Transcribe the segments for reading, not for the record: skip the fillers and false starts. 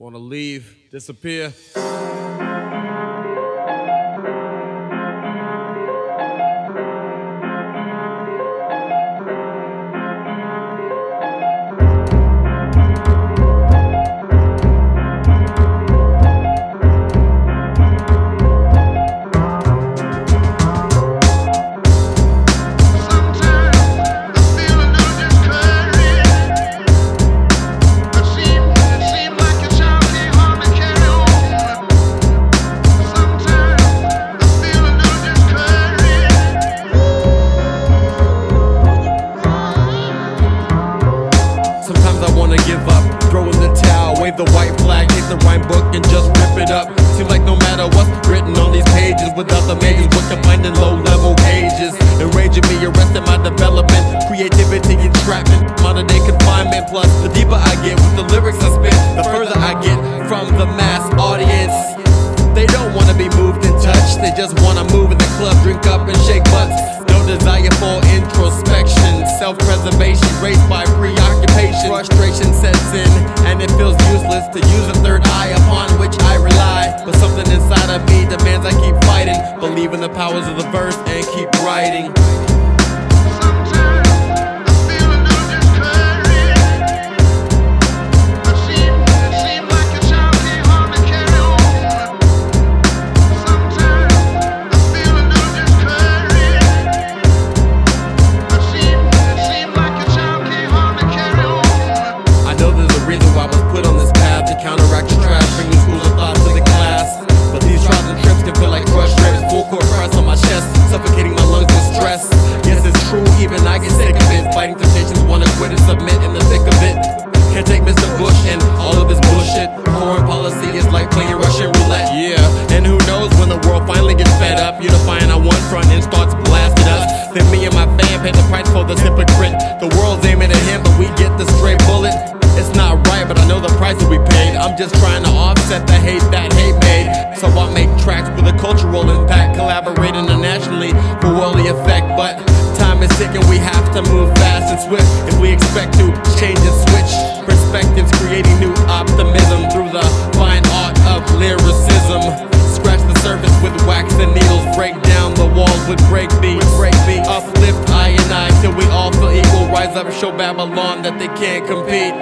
Wanna leave, disappear. Sometimes I wanna give up, throw in the towel, wave the white flag, take the rhyme book and just rip it up. Seems like no matter what's written on these pages, without the majors, what you find in low-level cages. Enraging me, arresting my development, creativity, entrapment, modern day confinement. Plus, the deeper I get with the lyrics I spit, the further I get from the mass audience. They don't wanna be moved and touched, they just wanna move in the club, drink up and shake butts. No desire for introspection, self-preservation, raised by preoccupation. Frustration sets in, and it feels useless to use a third eye upon which I rely. But something inside of me demands I keep fighting, believe in the powers of the verse and keep writing. Suffocating my lungs with stress. Yes, it's true, even I get sick of it. Fighting temptations, wanna quit and submit in the thick of it. Can't take Mr. Bush and all of his bullshit. Foreign policy is like playing Russian roulette. Yeah, and who knows when the world finally gets fed up, unifying on one front and starts blasting us. Then me and my fam pay the price for this hypocrite. The world's aiming at him, but we get the straight bullet. It's not right, but I know the price will be paid. I'm just trying to offset the hate that hate made. So I make tracks with a cultural impact, collaborating internationally for worldly effect. But time is ticking, we have to move fast and swift if we expect to change and switch perspectives, creating new optimism through the fine art of lyricism. Scratch the surface with wax and needles, break down the walls with break beats. Uplift I and I till we all feel equal. Rise up, show Babylon that they can't compete.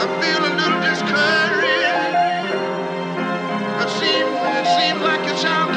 It seemed like a child.